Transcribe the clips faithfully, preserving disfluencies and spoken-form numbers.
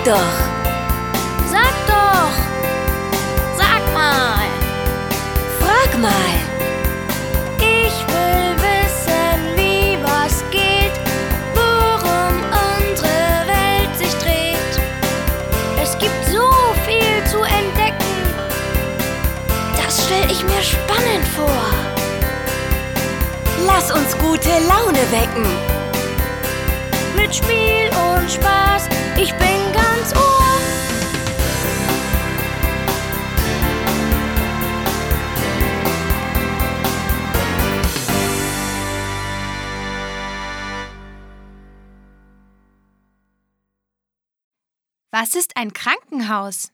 doch. Sag doch. Sag mal. Frag mal. Ich will wissen, wie was geht, worum unsere Welt sich dreht. Es gibt so viel zu entdecken. Das stell ich mir spannend vor. Lass uns gute Laune wecken. Mit Spiel und Spaß, ich bin ganz Ohr. Was ist ein Krankenhaus?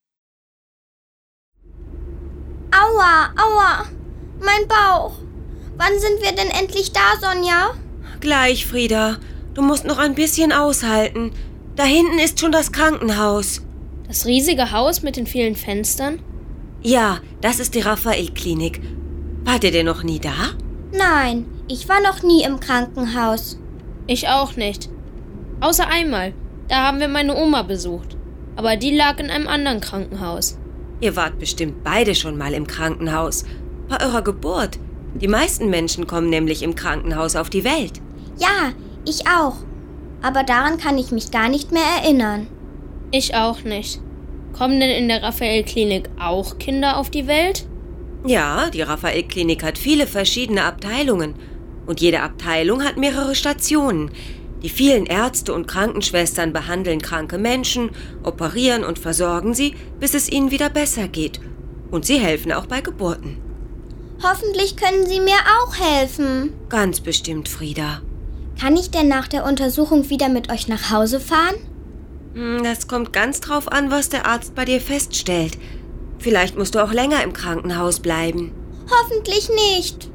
Aua, aua, mein Bauch. Wann sind wir denn endlich da, Sonja? Gleich, Frieda. Du musst noch ein bisschen aushalten. Da hinten ist schon das Krankenhaus. Das riesige Haus mit den vielen Fenstern? Ja, das ist die Raphael-Klinik. Wart ihr denn noch nie da? Nein, ich war noch nie im Krankenhaus. Ich auch nicht. Außer einmal. Da haben wir meine Oma besucht. Aber die lag in einem anderen Krankenhaus. Ihr wart bestimmt beide schon mal im Krankenhaus. Bei eurer Geburt. Die meisten Menschen kommen nämlich im Krankenhaus auf die Welt. Ja, ich auch. Aber daran kann ich mich gar nicht mehr erinnern. Ich auch nicht. Kommen denn in der Raphael-Klinik auch Kinder auf die Welt? Ja, die Raphael-Klinik hat viele verschiedene Abteilungen. Und jede Abteilung hat mehrere Stationen. Die vielen Ärzte und Krankenschwestern behandeln kranke Menschen, operieren und versorgen sie, bis es ihnen wieder besser geht. Und sie helfen auch bei Geburten. Hoffentlich können Sie mir auch helfen. Ganz bestimmt, Frieda. Kann ich denn nach der Untersuchung wieder mit euch nach Hause fahren? Das kommt ganz drauf an, was der Arzt bei dir feststellt. Vielleicht musst du auch länger im Krankenhaus bleiben. Hoffentlich nicht.